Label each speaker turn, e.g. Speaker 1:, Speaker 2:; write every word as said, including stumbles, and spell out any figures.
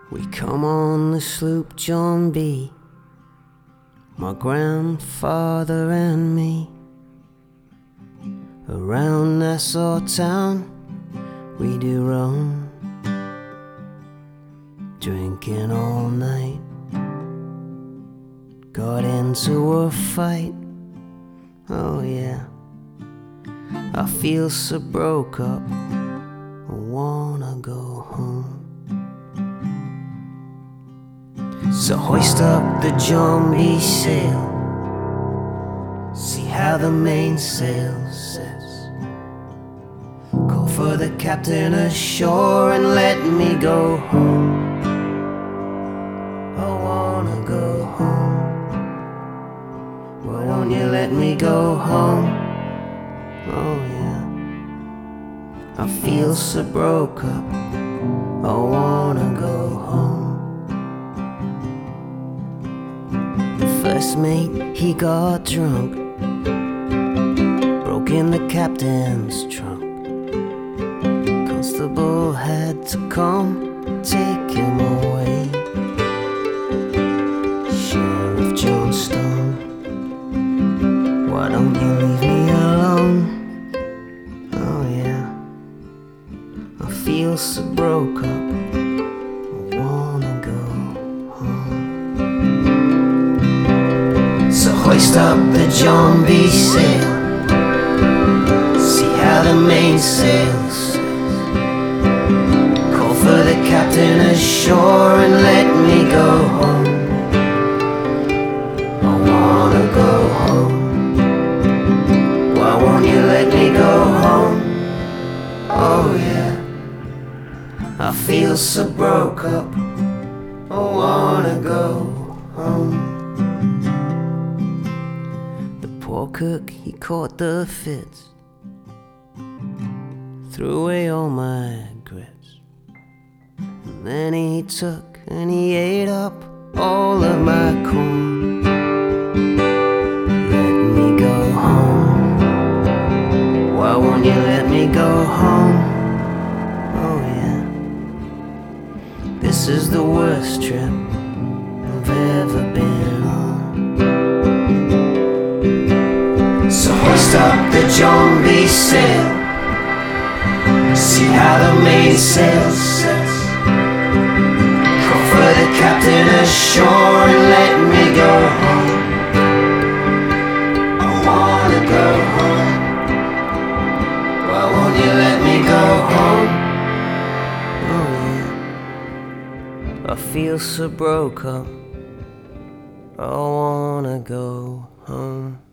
Speaker 1: We come on the sloop John B, my grandfather and me. Around Nassau town we do roam, drinking all night. Got into a fight, oh yeah. I feel so broke up, I wanna go home. So hoist up the John B sail, see how the mainsail sets. Call for the captain ashore and let me go home. I wanna go home. Why won't you let me go home? Oh yeah. I feel so broke up, I wanna go home. First mate, he got drunk, broke in the captain's trunk. Constable had to come take him away. Sheriff Johnstone, why don't you leave me alone? Oh yeah, I feel so broke up, I wanna go home. So hoist up the John B sail, see how the mainsail sets. Call for the captain ashore and let me go home. I wanna go home. Why won't you let me go home? Oh yeah, I feel so broke up, I wanna go home. Poor cook, he caught the fits, threw away all my grits. And then he took and he ate up all of my corn. Let me go home. Why won't you let me go home? Oh yeah, this is the worst trip I've ever been on. So hoist up the John B sail, see how the mainsail sets. Call for the captain ashore and let me go home. I wanna go home. Why won't you let me go home? Oh yeah, I feel so broke up, I wanna go home.